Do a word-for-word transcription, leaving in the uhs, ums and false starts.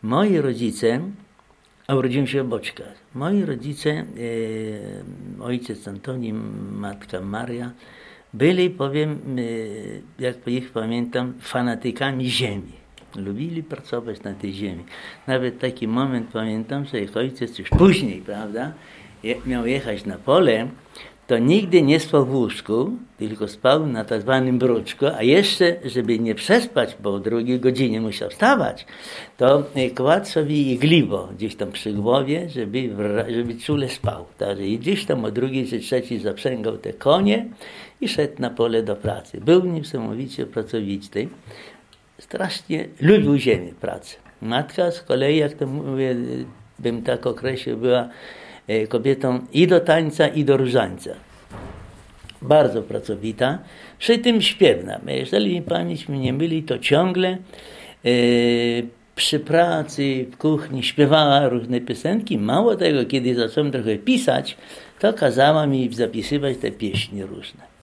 Moi rodzice, a urodziłem się w Boczkach. Moi rodzice, e, ojciec Antoni, matka Maria, byli, powiem, e, jak po ich pamiętam, fanatykami ziemi. Lubili pracować na tej ziemi. Nawet taki moment pamiętam, że ich ojciec już później, prawda, je, miał jechać na pole, to nigdy nie spał w łóżku, tylko spał na tak zwanym bruczku, a jeszcze, żeby nie przespać, bo o drugiej godzinie musiał wstawać, to kładł sobie igliwo gdzieś tam przy głowie, żeby, żeby czule spał. Także i gdzieś tam o drugiej czy trzeciej zaprzęgał te konie i szedł na pole do pracy. Był niesamowicie pracowity. Strasznie lubił ziemię, pracę. Matka z kolei, jak to mówię, bym tak określił, była kobietą i do tańca, i do różańca. Bardzo pracowita, przy tym śpiewna. Jeżeli pamięć mnie nie myli, to ciągle e, przy pracy, w kuchni śpiewała różne piosenki. Mało tego, kiedy zacząłem trochę pisać, to kazała mi zapisywać te pieśni różne.